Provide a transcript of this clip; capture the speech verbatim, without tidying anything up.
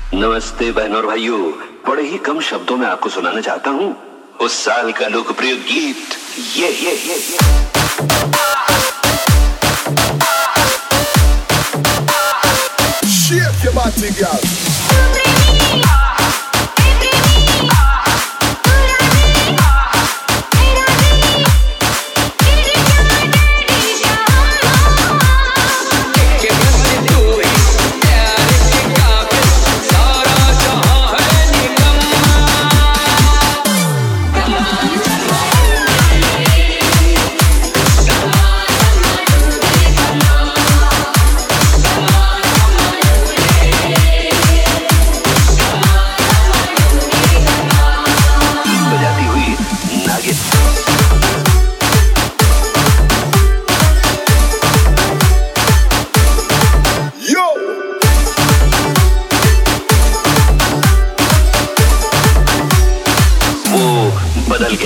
नमस्ते बहनों और भाइयों, बड़े ही कम शब्दों में आपको सुनाना चाहता हूँ उस साल का लोकप्रिय गीत ये ये ये, ये। Shake your body, girl. बदल